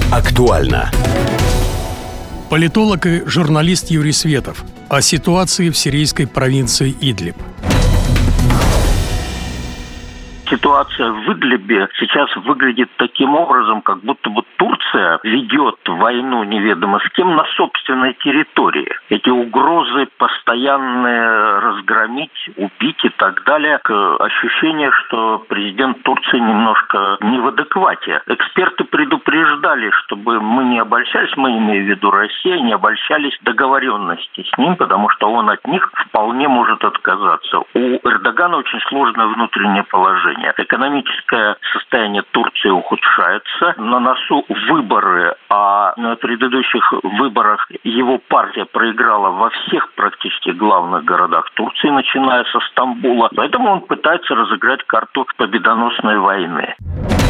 Актуально. Политолог и журналист Юрий Светов о ситуации в сирийской провинции Идлиб. Ситуация в Идлибе сейчас выглядит таким образом, как будто бы Турция ведет войну неведомо с кем на собственной территории. Эти угрозы постоянные разгромить, убить и так далее. Ощущение, что президент Турции немножко не в адеквате. Эксперты предупреждали, чтобы мы не обольщались, мы имеем в виду Россия, не обольщались договоренности с ним, потому что он от них вполне может отказаться. У Эрдогана очень сложное внутреннее положение. Экономическое состояние Турции ухудшается. На носу выборы, а на предыдущих выборах его партия проиграла во всех практически главных городах Турции, начиная со Стамбула. Поэтому он пытается разыграть карту победоносной войны.